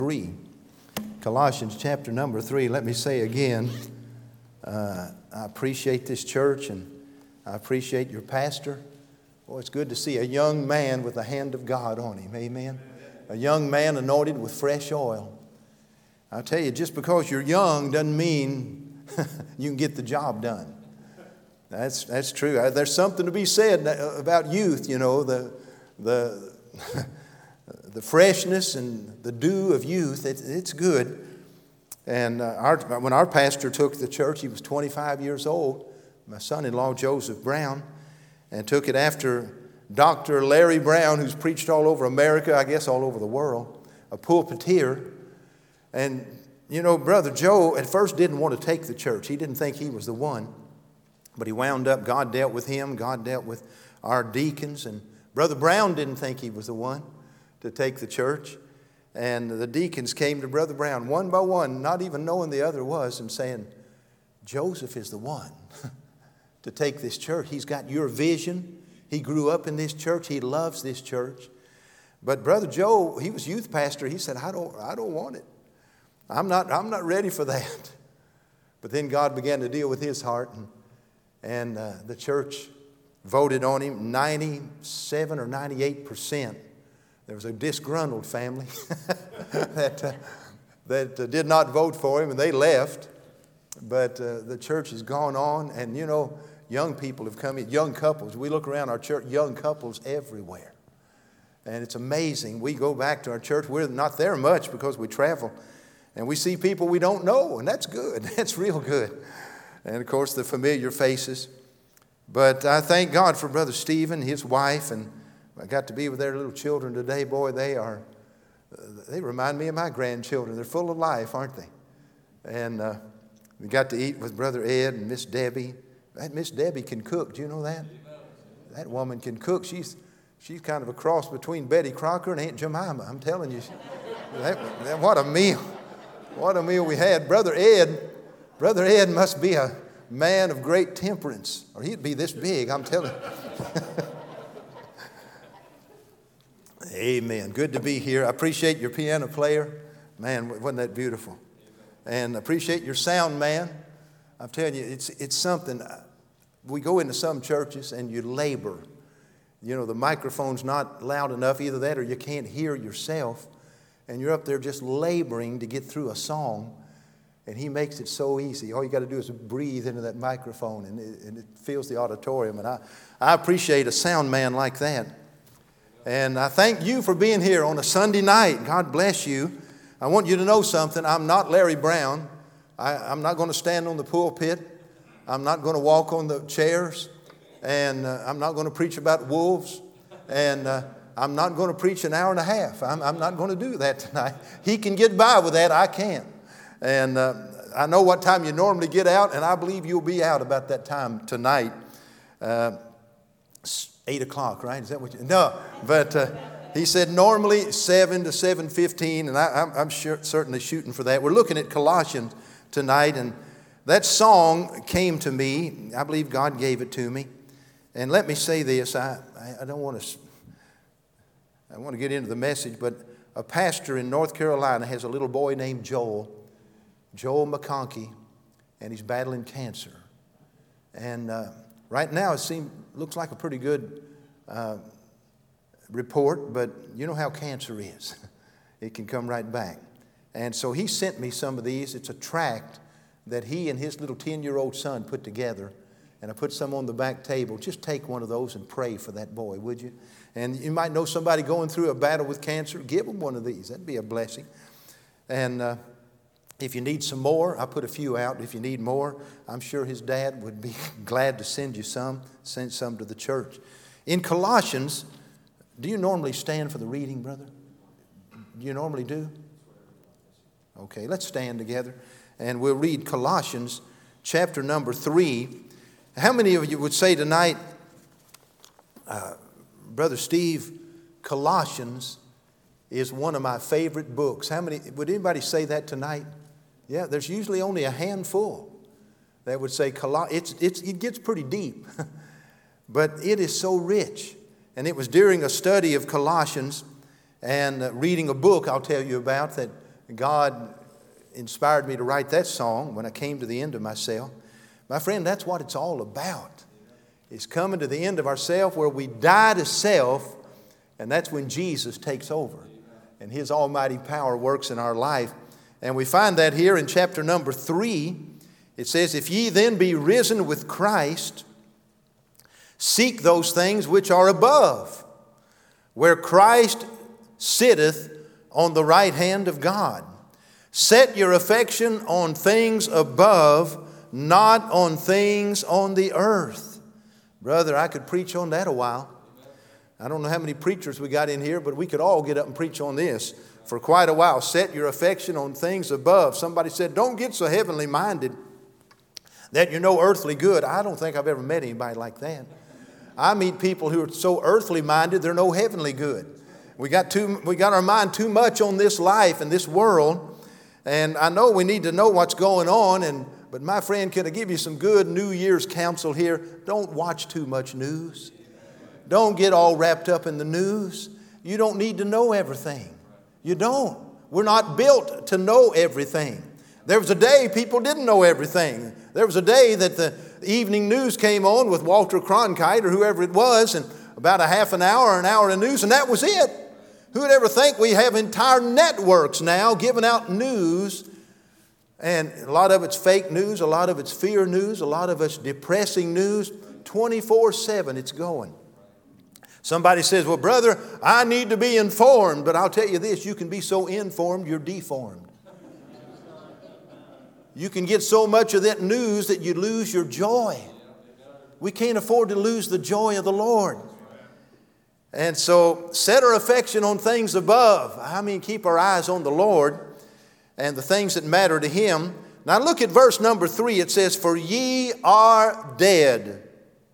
3. Colossians chapter number 3. Let me say again, I appreciate this church and I appreciate your pastor. Oh, it's good to see a young man with the hand of God on him. Amen. A young man anointed with fresh oil. I tell you, just because you're young doesn't mean you can get the job done. That's true. There's something to be said about youth, you know, the freshness and the dew of youth. It's good. And when our pastor took the church, he was 25 years old, my son-in-law Joseph Brown, and took it after Dr. Larry Brown, who's preached all over America, I guess all over the world, a pulpiteer. And, you know, Brother Joe at first didn't want to take the church. He didn't think he was the one. But he wound up, God dealt with him, God dealt with our deacons. And Brother Brown didn't think he was the one to take the church. And the deacons came to Brother Brown one by one, not even knowing the other was, and saying, Joseph is the one to take this church. He's got your vision. He grew up in this church. He loves this church. But Brother Joe, he was youth pastor. He said, I don't want it. I'm not ready for that. But then God began to deal with his heart, and the church voted on him 97 or 98%. There was a disgruntled family that did not vote for him, and they left. But the church has gone on, and you know, young people have come in, young couples. We look around our church, young couples everywhere. And it's amazing. We go back to our church. We're not there much because we travel. And we see people we don't know, and that's good. That's real good. And, of course, the familiar faces. But I thank God for Brother Stephen, his wife, and I got to be with their little children today. Boy, they remind me of my grandchildren. They're full of life, aren't they? And we got to eat with Brother Ed and Miss Debbie. That Miss Debbie can cook. Do you know that? That woman can cook. She's kind of a cross between Betty Crocker and Aunt Jemima. I'm telling you. What a meal. What a meal we had. Brother Ed must be a man of great temperance, or he'd be this big, I'm telling you. Amen. Good to be here. I appreciate your piano player. Man, wasn't that beautiful? And appreciate your sound man. I'm telling you, it's something. We go into some churches and you labor. You know, the microphone's not loud enough, either that or you can't hear yourself. And you're up there just laboring to get through a song. And he makes it so easy. All you got to do is breathe into that microphone and it fills the auditorium. And I appreciate a sound man like that. And I thank you for being here on a Sunday night. God bless you. I want you to know something. I'm not Larry Brown. I'm not going to stand on the pulpit. I'm not going to walk on the chairs. And I'm not going to preach about wolves. And I'm not going to preach an hour and a half. I'm not going to do that tonight. He can get by with that. I can't. And I know what time you normally get out, and I believe you'll be out about that time tonight. 8 o'clock, right? Is that what you... No, but he said normally 7 to 7:15, and I'm certainly shooting for that. We're looking at Colossians tonight, and that song came to me. I believe God gave it to me. And let me say this. I don't want to... I want to get into the message, but a pastor in North Carolina has a little boy named Joel McConkey, and he's battling cancer. And right now it looks like a pretty good report, but you know how cancer is. It can come right back. And so he sent me some of these. It's a tract that he and his little 10-year-old son put together, and I put some on the back table. Just take one of those and pray for that boy, would you? And you might know somebody going through a battle with cancer. Give them one of these. That'd be a blessing. And if you need some more, I put a few out. If you need more, I'm sure his dad would be glad to send you some. Send some to the church. In Colossians, do you normally stand for the reading, brother? Do you normally do? Okay, let's stand together. And we'll read Colossians chapter number 3. How many of you would say tonight, Brother Steve, Colossians is one of my favorite books? Would anybody say that tonight? Yeah, there's usually only a handful that would say Colossians. It gets pretty deep, but it is so rich. And it was during a study of Colossians and reading a book I'll tell you about that God inspired me to write that song when I came to the end of myself. My friend, that's what it's all about. It's coming to the end of ourself where we die to self, and that's when Jesus takes over and His almighty power works in our life. And we find that here in chapter number 3. It says, if ye then be risen with Christ, seek those things which are above, where Christ sitteth on the right hand of God. Set your affection on things above, not on things on the earth. Brother, I could preach on that a while. I don't know how many preachers we got in here, but we could all get up and preach on this for quite a while. Set your affection on things above. Somebody said, don't get so heavenly minded that you're no earthly good. I don't think I've ever met anybody like that. I meet people who are so earthly minded, they're no heavenly good. We got our mind too much on this life and this world. And I know we need to know what's going on. But my friend, can I give you some good New Year's counsel here? Don't watch too much news. Don't get all wrapped up in the news. You don't need to know everything. You don't. We're not built to know everything. There was a day people didn't know everything. There was a day that the evening news came on with Walter Cronkite or whoever it was, and about a half an hour of news, and that was it. Who would ever think we have entire networks now giving out news? And a lot of it's fake news, a lot of it's fear news, a lot of it's depressing news. 24/7 it's going. Somebody says, well, brother, I need to be informed. But I'll tell you this, you can be so informed, you're deformed. You can get so much of that news that you lose your joy. We can't afford to lose the joy of the Lord. And so set our affection on things above. I mean, keep our eyes on the Lord and the things that matter to Him. Now look at verse number 3. It says, for ye are dead,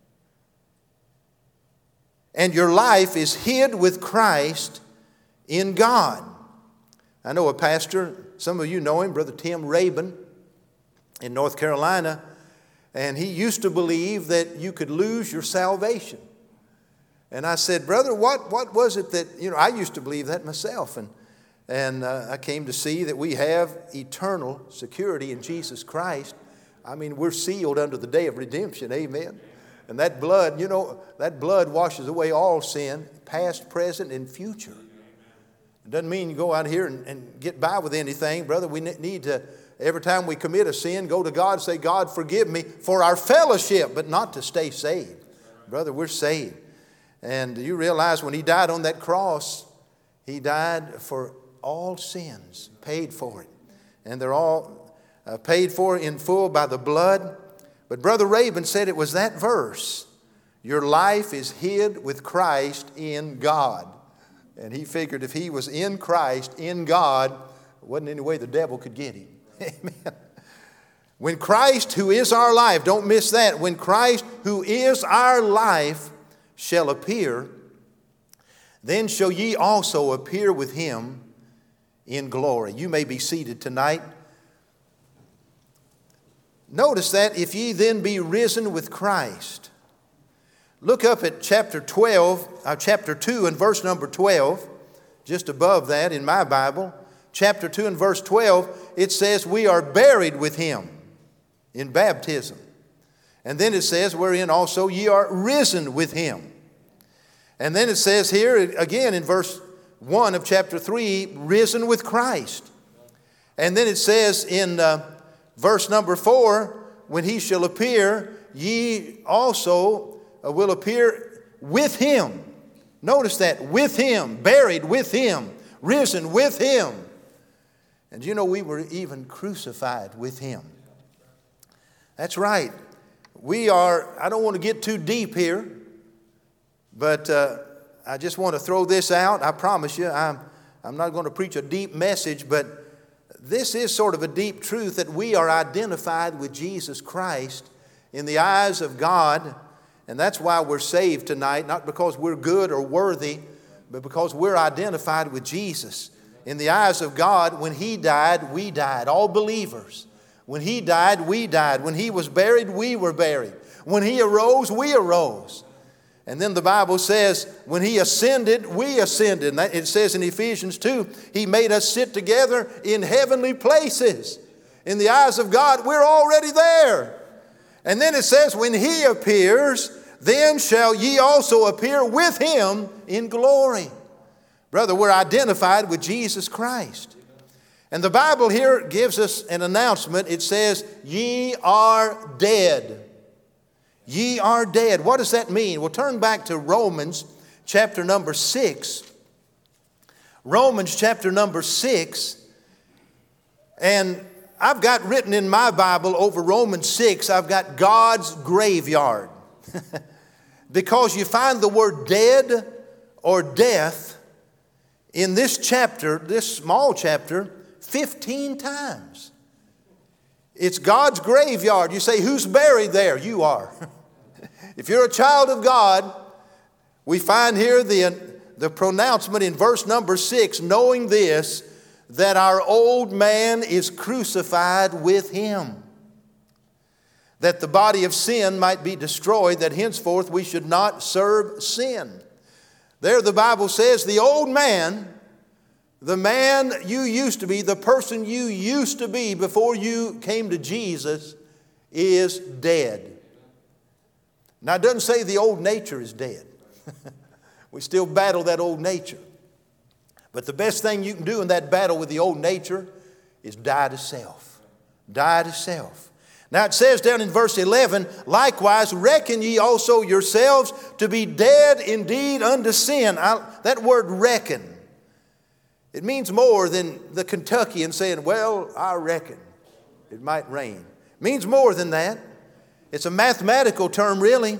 and your life is hid with Christ in God. I know a pastor, some of you know him, Brother Tim Rabin in North Carolina, and he used to believe that you could lose your salvation. And I said, brother, what was it that, I used to believe that myself. And I came to see that we have eternal security in Jesus Christ. I mean, we're sealed unto the day of redemption, amen. And that blood, that blood washes away all sin, past, present, and future. It doesn't mean you go out here and get by with anything, brother. We need to, every time we commit a sin, go to God and say, God, forgive me for our fellowship, but not to stay saved. Brother, we're saved. And you realize when He died on that cross, He died for all sins, paid for it. And they're all paid for in full by the blood. But Brother Rabin said it was that verse, your life is hid with Christ in God. And he figured if he was in Christ, in God, there wasn't any way the devil could get him. Amen. When Christ, who is our life, don't miss that, when Christ, who is our life, shall appear, then shall ye also appear with Him in glory. You may be seated tonight. Notice that if ye then be risen with Christ. Look up at chapter 2 and verse number 12, just above that in my Bible. Chapter 2 and verse 12, it says we are buried with Him in baptism. And then it says, wherein also ye are risen with Him. And then it says here again in verse 1 of chapter 3, risen with Christ. And then it says in verse number 4, when He shall appear, ye also will appear with Him. Notice that, with Him, buried with Him, risen with Him. And we were even crucified with Him. That's right. I don't want to get too deep here, but I just want to throw this out. I promise you, I'm not going to preach a deep message, but this is sort of a deep truth that we are identified with Jesus Christ in the eyes of God. And that's why we're saved tonight, not because we're good or worthy, but because we're identified with Jesus. In the eyes of God, when He died, we died. All believers. When He died, we died. When He was buried, we were buried. When He arose, we arose. And then the Bible says, when he ascended, we ascended. And it says in Ephesians 2, he made us sit together in heavenly places. In the eyes of God, we're already there. And then it says, when he appears, then shall ye also appear with him in glory. Brother, we're identified with Jesus Christ. And the Bible here gives us an announcement. It says, ye are dead. Ye are dead. What does that mean? Well, turn back to Romans chapter number 6. Romans chapter number 6. And I've got written in my Bible over Romans 6, I've got God's graveyard. Because you find the word dead or death in this chapter, this small chapter, 15 times. It's God's graveyard. You say, who's buried there? You are. If you're a child of God, we find here the pronouncement in verse number 6, knowing this, that our old man is crucified with him, that the body of sin might be destroyed, that henceforth we should not serve sin. There the Bible says the old man, the man you used to be, the person you used to be before you came to Jesus, is dead. Now, it doesn't say the old nature is dead. We still battle that old nature. But the best thing you can do in that battle with the old nature is die to self. Die to self. Now, it says down in verse 11, likewise reckon ye also yourselves to be dead indeed unto sin. That word reckon, it means more than the Kentuckian saying, well, I reckon it might rain. It means more than that. It's a mathematical term, really.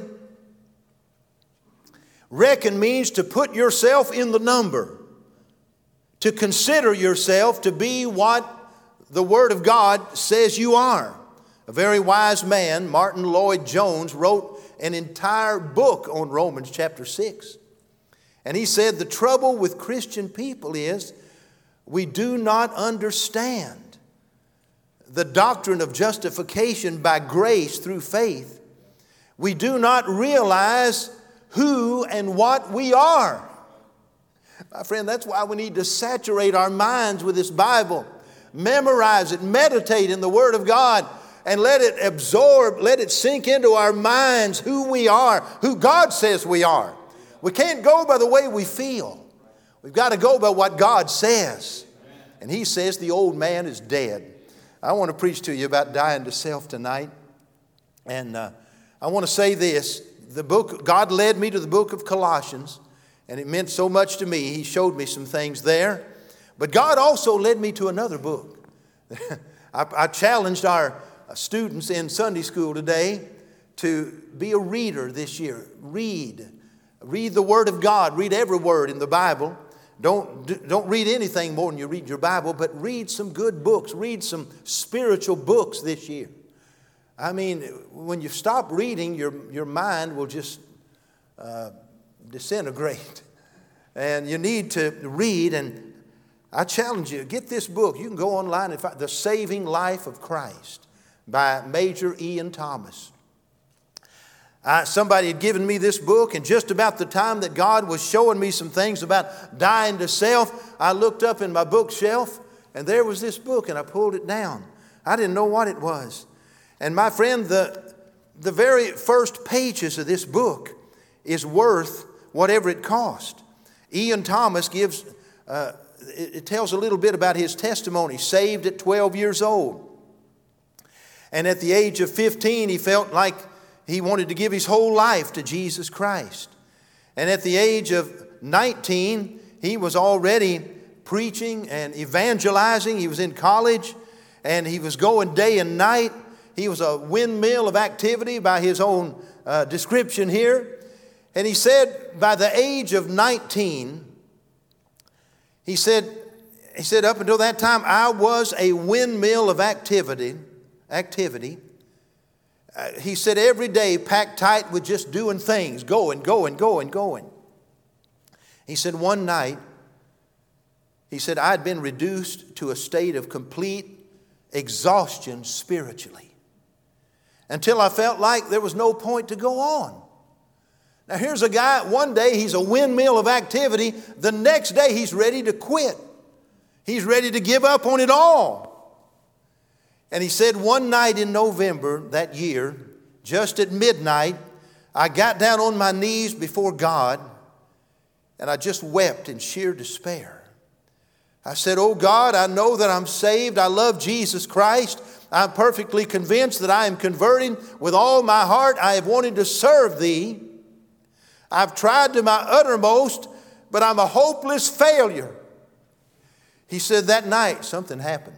Reckon means to put yourself in the number, to consider yourself to be what the Word of God says you are. A very wise man, Martin Lloyd-Jones, wrote an entire book on Romans chapter 6. And he said the trouble with Christian people is we do not understand the doctrine of justification by grace through faith. We do not realize who and what we are. My friend, that's why we need to saturate our minds with this Bible. Memorize it, meditate in the Word of God, and let it absorb, let it sink into our minds who we are, who God says we are. We can't go by the way we feel. We've got to go by what God says. And He says the old man is dead. I want to preach to you about dying to self tonight. And I want to say this. The book, God led me to the book of Colossians, and it meant so much to me. He showed me some things there. But God also led me to another book. I challenged our students in Sunday school today to be a reader this year. Read the Word of God. Read every word in the Bible. Don't read anything more than you read your Bible, but read some good books. Read some spiritual books this year. I mean, when you stop reading, your mind will just disintegrate. And you need to read, and I challenge you, get this book. You can go online and find The Saving Life of Christ by Major Ian Thomas. Somebody had given me this book, and just about the time that God was showing me some things about dying to self, I looked up in my bookshelf, and there was this book, and I pulled it down. I didn't know what it was. And my friend, the very first pages of this book is worth whatever it cost. Ian Thomas gives, it tells a little bit about his testimony, saved at 12 years old. And at the age of 15, he felt like he wanted to give his whole life to Jesus Christ. And at the age of 19, he was already preaching and evangelizing. He was in college, and he was going day and night. He was a windmill of activity by his own description here. And he said by the age of 19, he said up until that time, I was a windmill of activity. He said every day packed tight with just doing things, going. He said one night, he said, I'd been reduced to a state of complete exhaustion spiritually until I felt like there was no point to go on. Now here's a guy, one day he's a windmill of activity. The next day he's ready to quit. He's ready to give up on it all. And he said one night in November that year, just at midnight, I got down on my knees before God and I just wept in sheer despair. I said, oh God, I know that I'm saved. I love Jesus Christ. I'm perfectly convinced that I am converting with all my heart. I have wanted to serve Thee. I've tried to my uttermost, but I'm a hopeless failure. He said that night something happened.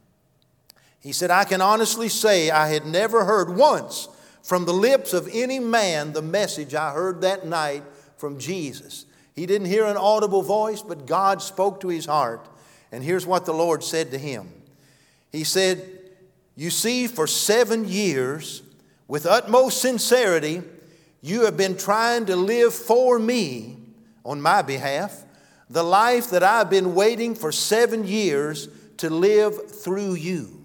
He said, I can honestly say I had never heard once from the lips of any man the message I heard that night from Jesus. He didn't hear an audible voice, but God spoke to his heart. And here's what the Lord said to him. He said, you see, for 7 years, with utmost sincerity, you have been trying to live for me on my behalf, the life that I've been waiting for 7 years to live through you.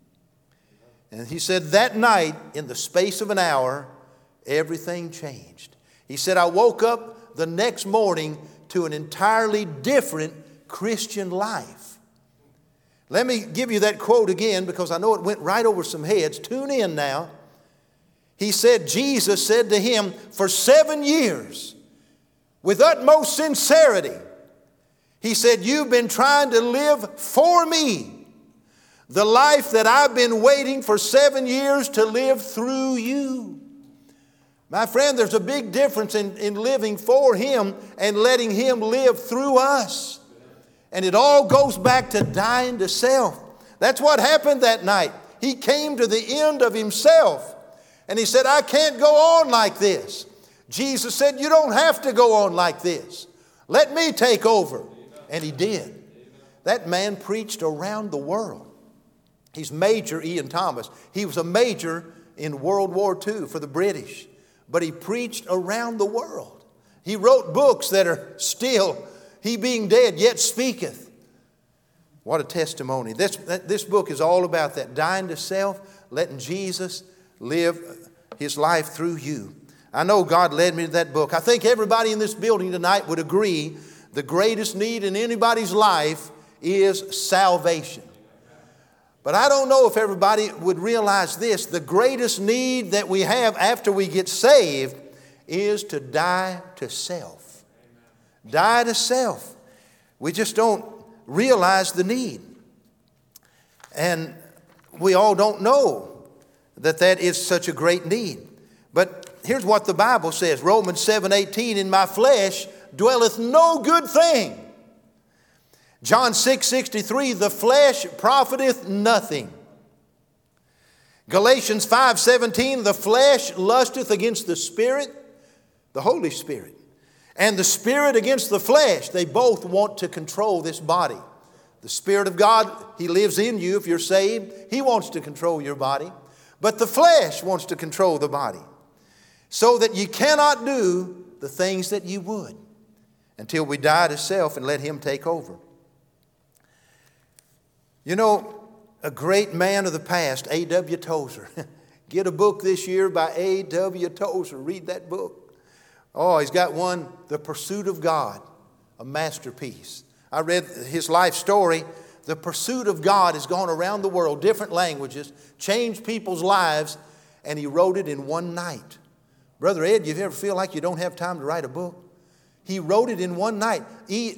And he said that night, in the space of an hour, everything changed. He said, I woke up the next morning to an entirely different Christian life. Let me give you that quote again because I know it went right over some heads. Tune in now. He said, Jesus said to him, for 7 years, with utmost sincerity, he said, you've been trying to live for me, the life that I've been waiting for 7 years to live through you. My friend, there's a big difference in living for Him and letting Him live through us. And it all goes back to dying to self. That's what happened that night. He came to the end of himself. And he said, I can't go on like this. Jesus said, you don't have to go on like this. Let me take over. And he did. That man preached around the world. He's Major Ian Thomas. He was a major in World War II for the British. But he preached around the world. He wrote books that are still, he being dead yet speaketh. What a testimony. This book is all about that. Dying to self, letting Jesus live His life through you. I know God led me to that book. I think everybody in this building tonight would agree the greatest need in anybody's life is salvation. But I don't know if everybody would realize this. The greatest need that we have after we get saved is to die to self. Die to self. We just don't realize the need. And we all don't know that is such a great need. But here's what the Bible says. Romans 7:18, in my flesh dwelleth no good thing. John 6:63, the flesh profiteth nothing. Galatians 5:17, the flesh lusteth against the Spirit, the Holy Spirit. And the Spirit against the flesh. They both want to control this body. The Spirit of God, He lives in you if you're saved. He wants to control your body. But the flesh wants to control the body. So that you cannot do the things that you would until we die to self and let Him take over. You know, a great man of the past, A.W. Tozer. Get a book this year by A.W. Tozer. Read that book. Oh, he's got one, The Pursuit of God, a masterpiece. I read his life story. The pursuit of God has gone around the world, different languages, changed people's lives, and he wrote it in one night. Brother Ed, you ever feel like you don't have time to write a book? He wrote it in one night.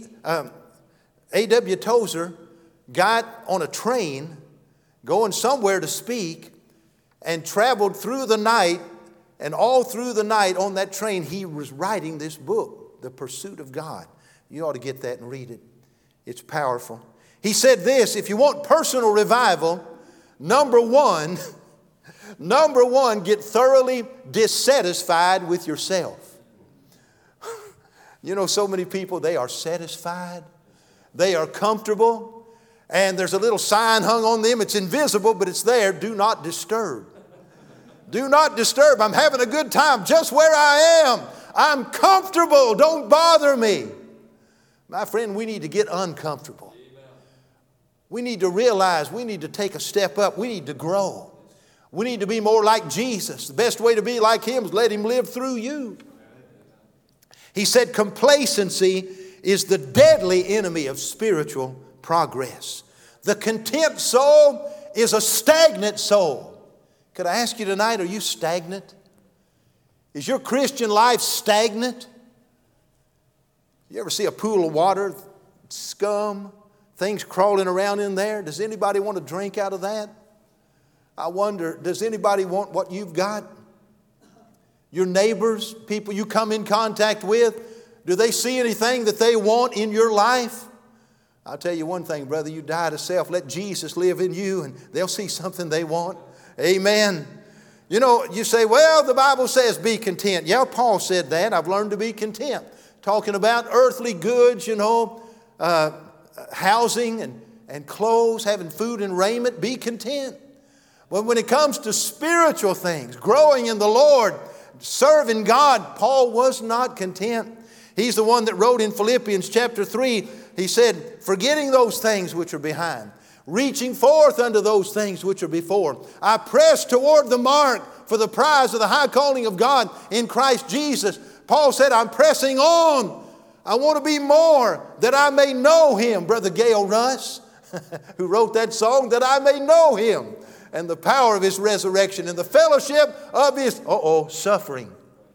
A.W. Tozer got on a train going somewhere to speak and traveled through the night, and all through the night on that train he was writing this book, The Pursuit of God. You ought to get that and read it. It's powerful. He said this, if you want personal revival, number one, get thoroughly dissatisfied with yourself. You know, so many people, they are satisfied. They are comfortable. And there's a little sign hung on them. It's invisible, but it's there. Do not disturb. Do not disturb. I'm having a good time just where I am. I'm comfortable. Don't bother me. My friend, we need to get uncomfortable. We need to realize we need to take a step up. We need to grow. We need to be more like Jesus. The best way to be like Him is let Him live through you. He said complacency is the deadly enemy of spiritual progress. The content soul is a stagnant soul. Could I ask you tonight, are you stagnant? Is your Christian life stagnant? You ever see a pool of water, scum, things crawling around in there? Does anybody want to drink out of that? I wonder, does anybody want what you've got? Your neighbors, people you come in contact with, do they see anything that they want in your life? I'll tell you one thing, brother, you die to self. Let Jesus live in you and they'll see something they want. Amen. You know, you say, well, the Bible says be content. Yeah, Paul said that. I've learned to be content. Talking about earthly goods, housing and clothes, having food and raiment, be content. But when it comes to spiritual things, growing in the Lord, serving God, Paul was not content. He's the one that wrote in Philippians chapter 3, he said, forgetting those things which are behind, reaching forth unto those things which are before, I press toward the mark for the prize of the high calling of God in Christ Jesus. Paul said, I'm pressing on. I want to be more that I may know Him. Brother Gail Russ, who wrote that song, that I may know Him and the power of His resurrection and the fellowship of His, suffering.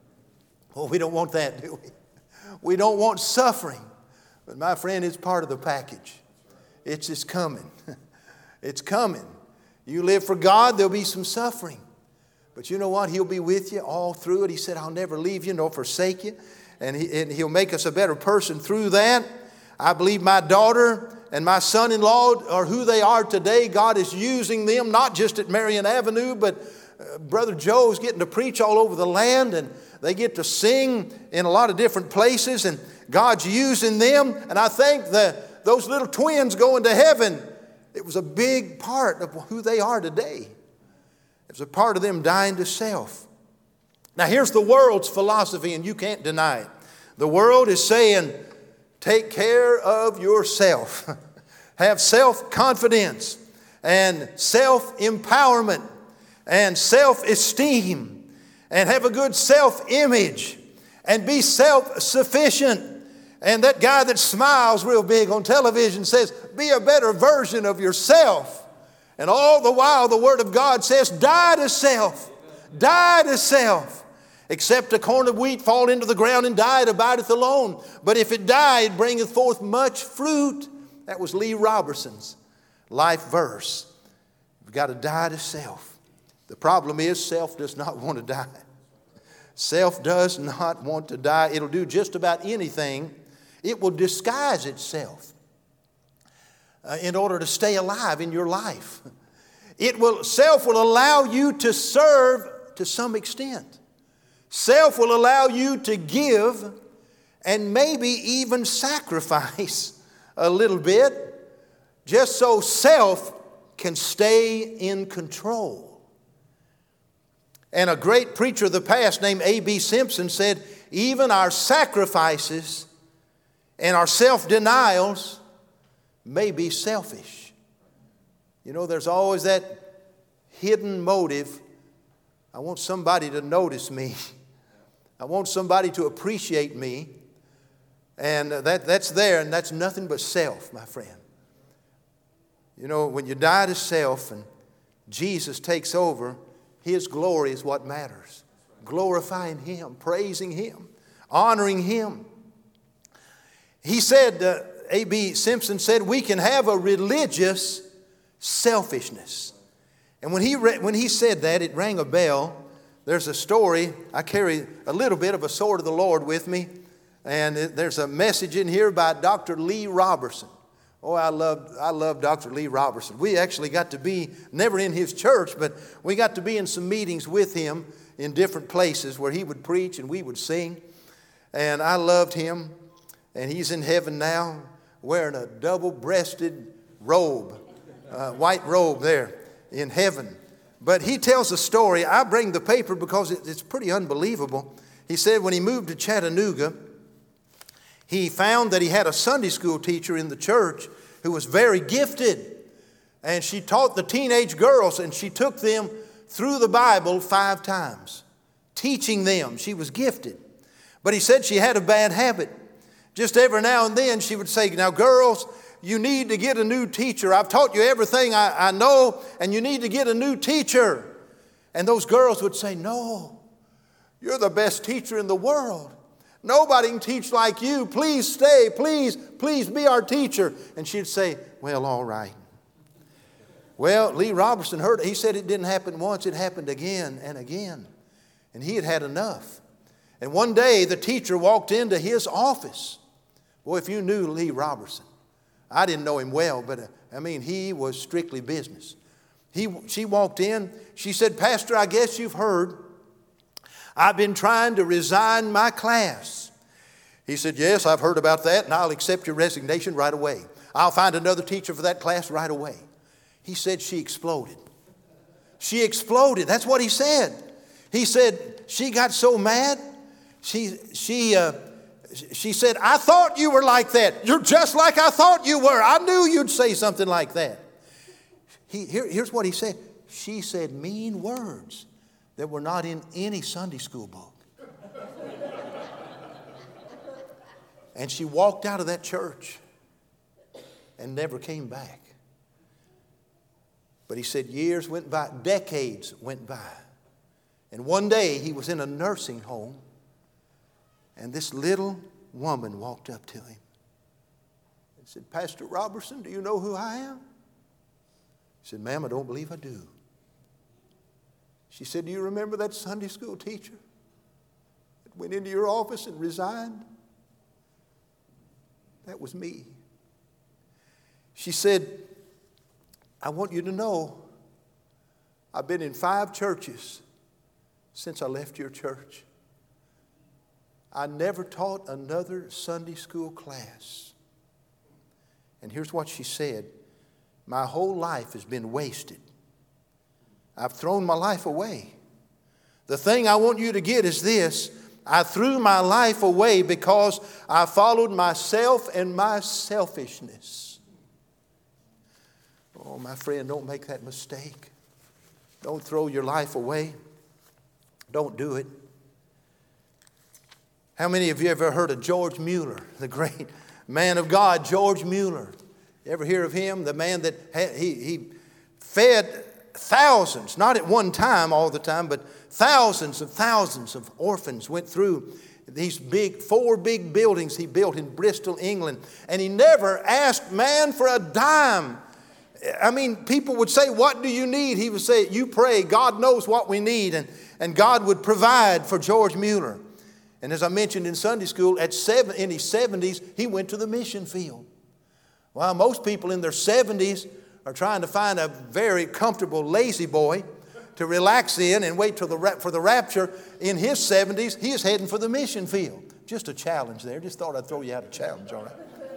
Oh, we don't want that, do we? We don't want suffering. But my friend, it's part of the package. It's just coming. It's coming. You live for God, there'll be some suffering. But you know what? He'll be with you all through it. He said, I'll never leave you nor forsake you. And He'll make us a better person through that. I believe my daughter and my son-in-law are who they are today. God is using them, not just at Marion Avenue, but Brother Joe's getting to preach all over the land, and they get to sing in a lot of different places, and God's using them. And I think those little twins going to heaven, it was a big part of who they are today. It was a part of them dying to self. Now here's the world's philosophy, and you can't deny it. The world is saying, take care of yourself. Have self-confidence and self-empowerment and self-esteem and have a good self-image and be self-sufficient. And that guy that smiles real big on television says, be a better version of yourself. And all the while the Word of God says, die to self. Die to self. Except a corn of wheat fall into the ground and die, it abideth alone. But if it die, it bringeth forth much fruit. That was Lee Roberson's life verse. We've got to die to self. The problem is self does not want to die. Self does not want to die. It'll do just about anything. It will disguise itself in order to stay alive in your life. Self will allow you to serve to some extent. Self will allow you to give and maybe even sacrifice a little bit just so self can stay in control. And a great preacher of the past named A.B. Simpson said, even our sacrifices and our self-denials may be selfish. You know, there's always that hidden motive. I want somebody to notice me. I want somebody to appreciate me. And that's there, and that's nothing but self, my friend. You know, when you die to self and Jesus takes over, His glory is what matters. Glorifying Him, praising Him, honoring Him. He said, A.B. Simpson said, we can have a religious selfishness. And when he said that, it rang a bell. There's a story. I carry a little bit of a sword of the Lord with me. And there's a message in here by Dr. Lee Roberson. Oh, I love Dr. Lee Roberson. We actually got to be, never in his church, but we got to be in some meetings with him in different places where he would preach and we would sing. And I loved him. And he's in heaven now wearing a double-breasted robe, white robe there in heaven. But he tells a story. I bring the paper because it's pretty unbelievable. He said when he moved to Chattanooga, he found that he had a Sunday school teacher in the church who was very gifted. And she taught the teenage girls, and she took them through the Bible 5 times, teaching them. She was gifted. But he said she had a bad habit. Just every now and then she would say, now girls, you need to get a new teacher. I've taught you everything I know, and you need to get a new teacher. And those girls would say, no, you're the best teacher in the world. Nobody can teach like you. Please stay. Please be our teacher. And she'd say, well, all right. Well, Lee Roberson heard it. He said it didn't happen once. It happened again and again. And he had had enough. And one day the teacher walked into his office. Boy, if you knew Lee Roberson, I didn't know him well, but he was strictly business. She walked in. She said, Pastor, I guess you've heard. I've been trying to resign my class. He said, yes, I've heard about that, and I'll accept your resignation right away. I'll find another teacher for that class right away. He said she exploded. She exploded. That's what he said. He said she got so mad. She said, I thought you were like that. You're just like I thought you were. I knew you'd say something like that. Here's what he said. She said mean words that were not in any Sunday school book. And she walked out of that church and never came back. But he said years went by, decades went by. And one day he was in a nursing home, and this little woman walked up to him and said, Pastor Roberson, do you know who I am? He said, ma'am, I don't believe I do. She said, do you remember that Sunday school teacher that went into your office and resigned? That was me. She said, I want you to know I've been in 5 churches since I left your church. I never taught another Sunday school class. And here's what she said. My whole life has been wasted. I've thrown my life away. The thing I want you to get is this. I threw my life away because I followed myself and my selfishness. Oh, my friend, don't make that mistake. Don't throw your life away. Don't do it. How many of you ever heard of George Mueller, the great man of God, George Mueller? You ever hear of him? The man that he fed thousands, not at one time all the time, but thousands of orphans went through these 4 big buildings he built in Bristol, England. And he never asked man for a dime. People would say, what do you need? He would say, you pray. God knows what we need. And God would provide for George Mueller. And as I mentioned in Sunday school, in his 70s, he went to the mission field. While most people in their 70s are trying to find a very comfortable lazy boy to relax in and wait for the rapture, in his 70s, he is heading for the mission field. Just a challenge there. Just thought I'd throw you out a challenge, all right?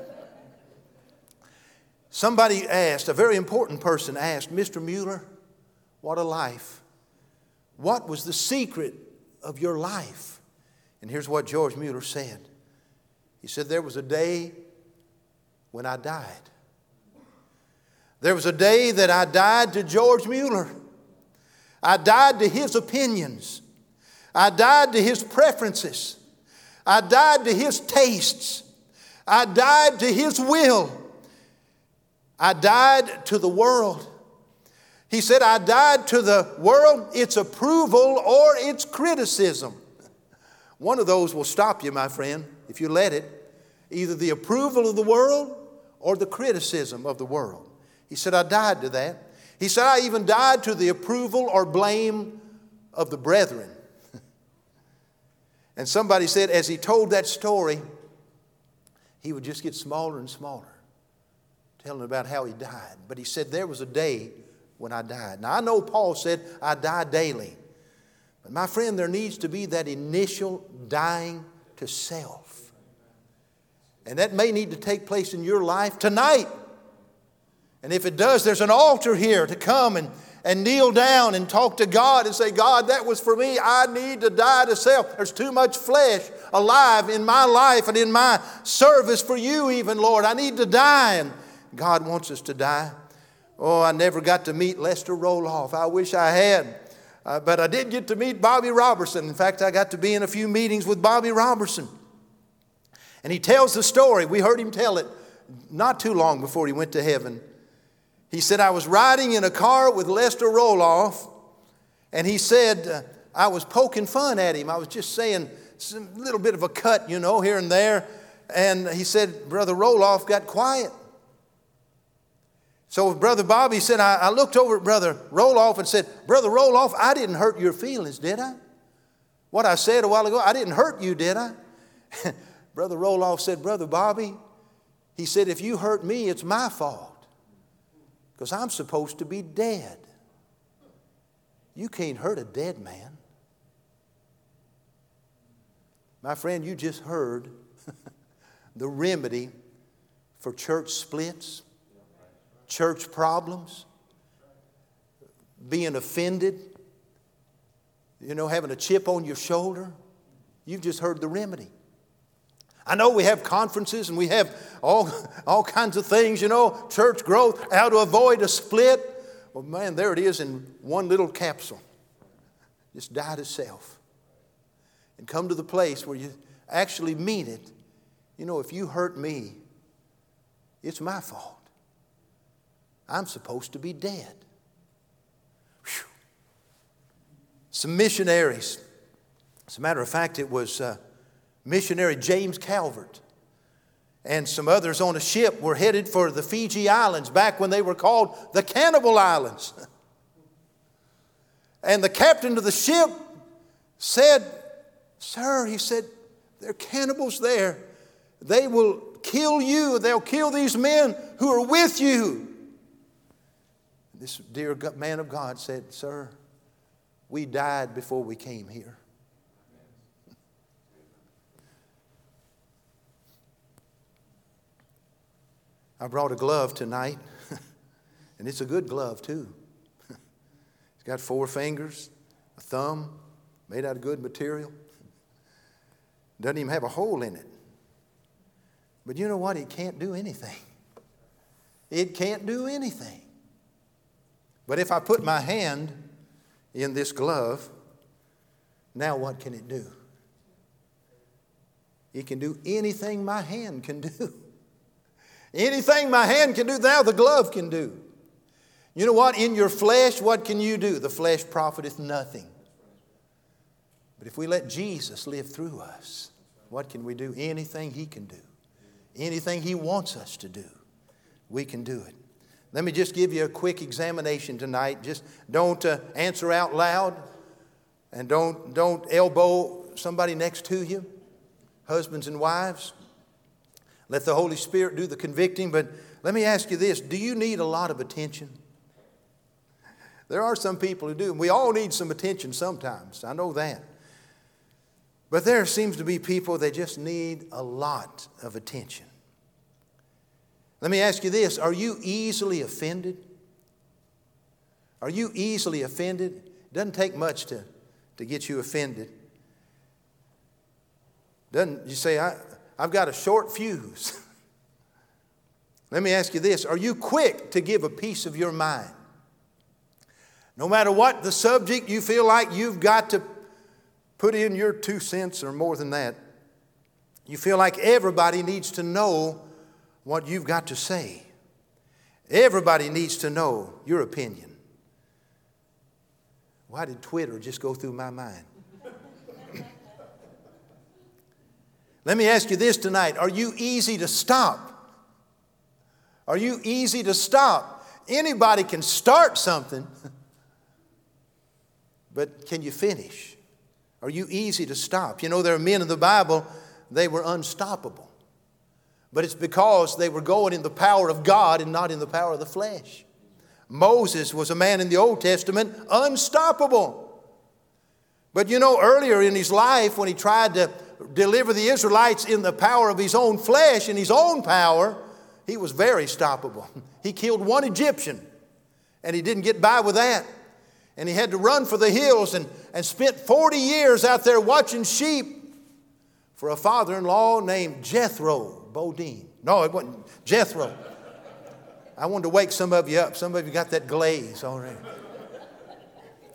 Somebody asked, a very important person asked, Mr. Mueller, what a life. What was the secret of your life? And here's what George Mueller said. He said, there was a day when I died. There was a day that I died to George Mueller. I died to his opinions. I died to his preferences. I died to his tastes. I died to his will. I died to the world. He said, I died to the world, its approval or its criticism. One of those will stop you, my friend, if you let it. Either the approval of the world or the criticism of the world. He said, I died to that. He said, I even died to the approval or blame of the brethren. And somebody said, as he told that story, he would just get smaller and smaller, telling about how he died. But he said, there was a day when I died. Now, I know Paul said, I die daily. But my friend, there needs to be that initial dying to self. And that may need to take place in your life tonight. And if it does, there's an altar here to come and kneel down and talk to God and say, God, that was for me. I need to die to self. There's too much flesh alive in my life and in my service for you even, Lord. I need to die. And God wants us to die. Oh, I never got to meet Lester Roloff. I wish I had. But I did get to meet Bobby Robertson. In fact, I got to be in a few meetings with Bobby Robertson. And he tells the story. We heard him tell it not too long before he went to heaven. He said, I was riding in a car with Lester Roloff, and he said, I was poking fun at him. I was just saying a little bit of a cut, here and there. And he said, Brother Roloff got quiet. So Brother Bobby said, I looked over at Brother Roloff and said, Brother Roloff, I didn't hurt your feelings, did I? What I said a while ago, I didn't hurt you, did I? Brother Roloff said, Brother Bobby, he said, if you hurt me, it's my fault. Because I'm supposed to be dead. You can't hurt a dead man. My friend, you just heard the remedy for church splits, church problems, being offended, having a chip on your shoulder. You've just heard the remedy. I know we have conferences and we have all kinds of things, church growth, how to avoid a split. Well, man, there it is in one little capsule. Just die to self. And come to the place where you actually mean it. If you hurt me, it's my fault. I'm supposed to be dead. Whew. Some missionaries. As a matter of fact, it was missionary James Calvert and some others on a ship were headed for the Fiji Islands back when they were called the Cannibal Islands. And the captain of the ship said, Sir, he said, there are cannibals there. They will kill you. They'll kill these men who are with you. This dear man of God said, Sir, we died before we came here. I brought a glove tonight, and it's a good glove too. It's got 4 fingers, a thumb, made out of good material. Doesn't even have a hole in it. But you know what? It can't do anything. It can't do anything. But if I put my hand in this glove, now what can it do? It can do anything my hand can do. Anything my hand can do, now the glove can do. You know what? In your flesh, what can you do? The flesh profiteth nothing. But if we let Jesus live through us, what can we do? Anything He can do. Anything He wants us to do, we can do it. Let me just give you a quick examination tonight. Just don't answer out loud, and don't elbow somebody next to you, husbands and wives. Let the Holy Spirit do the convicting. But let me ask you this. Do you need a lot of attention? There are some people who do. We all need some attention sometimes. I know that. But there seems to be people that just need a lot of attention. Let me ask you this. Are you easily offended? Are you easily offended? It doesn't take much to get you offended. Doesn't you say, I've got a short fuse. Let me ask you this. Are you quick to give a piece of your mind? No matter what the subject, you feel like you've got to put in your 2 cents or more than that. You feel like everybody needs to know what you've got to say. Everybody needs to know your opinion. Why did Twitter just go through my mind? Let me ask you this tonight. Are you easy to stop? Are you easy to stop? Anybody can start something, but can you finish? Are you easy to stop? There are men in the Bible, they were unstoppable. But it's because they were going in the power of God and not in the power of the flesh. Moses was a man in the Old Testament, unstoppable. But earlier in his life, when he tried to deliver the Israelites in the power of his own flesh, in his own power, he was very stoppable. He killed 1 Egyptian, and he didn't get by with that. And he had to run for the hills and spent 40 years out there watching sheep for a father-in-law named Jethro Bodine. No, it wasn't Jethro. I wanted to wake some of you up. Some of you got that glaze already.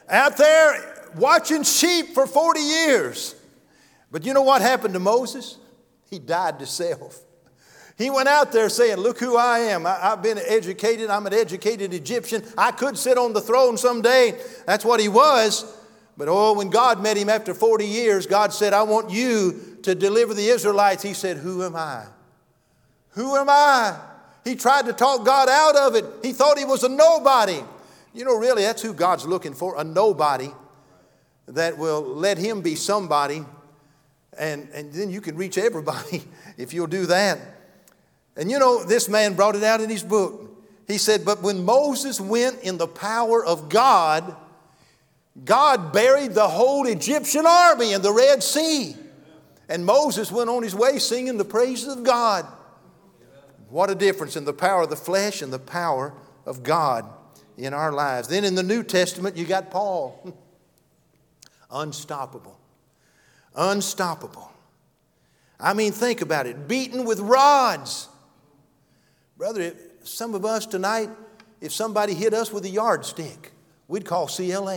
out there watching sheep for 40 years. But you know what happened to Moses? He died to self. He went out there saying, look who I am. I've been educated. I'm an educated Egyptian. I could sit on the throne someday. That's what he was. But when God met him after 40 years, God said, I want you to deliver the Israelites. He said, who am I? Who am I? He tried to talk God out of it. He thought he was a nobody. You know, really, that's who God's looking for, a nobody that will let him be somebody. And then you can reach everybody if you'll do that. And you know, this man brought it out in his book. He said, but when Moses went in the power of God, God buried the whole Egyptian army in the Red Sea. And Moses went on his way singing the praises of God. What a difference in the power of the flesh and the power of God in our lives. Then in the New Testament, you got Paul. Unstoppable. Unstoppable. I mean, think about it. Beaten with rods. Brother, some of us tonight, if somebody hit us with a yardstick, we'd call CLA.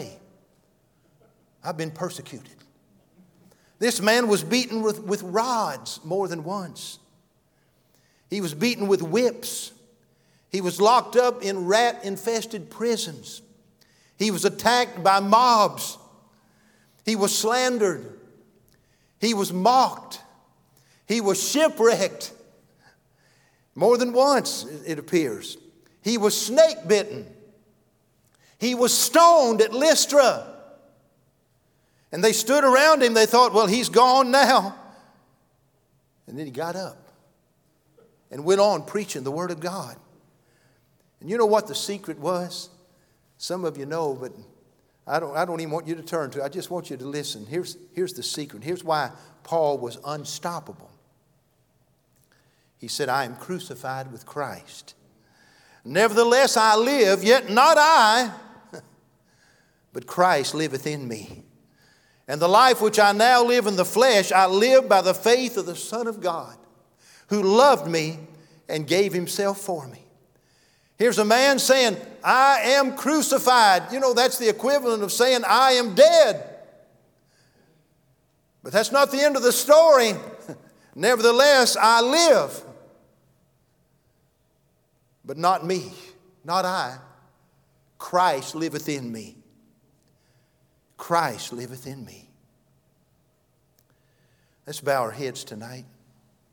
I've been persecuted. This man was beaten with rods more than once. He was beaten with whips. He was locked up in rat-infested prisons. He was attacked by mobs. He was slandered. He was mocked. He was shipwrecked. More than once, it appears. He was snake bitten. He was stoned at Lystra. And they stood around him. They thought, well, he's gone now. And then he got up and went on preaching the Word of God. And you know what the secret was? Some of you know, but I don't even want you to turn to it. I just want you to listen. Here's the secret. Here's why Paul was unstoppable. He said, I am crucified with Christ. Nevertheless I live, yet not I, but Christ liveth in me. And the life which I now live in the flesh, I live by the faith of the Son of God, who loved me and gave himself for me. Here's a man saying, I am crucified. You know, that's the equivalent of saying, I am dead. But that's not the end of the story. Nevertheless, I live. But not me, not I. Christ liveth in me. Christ liveth in me. Let's bow our heads tonight.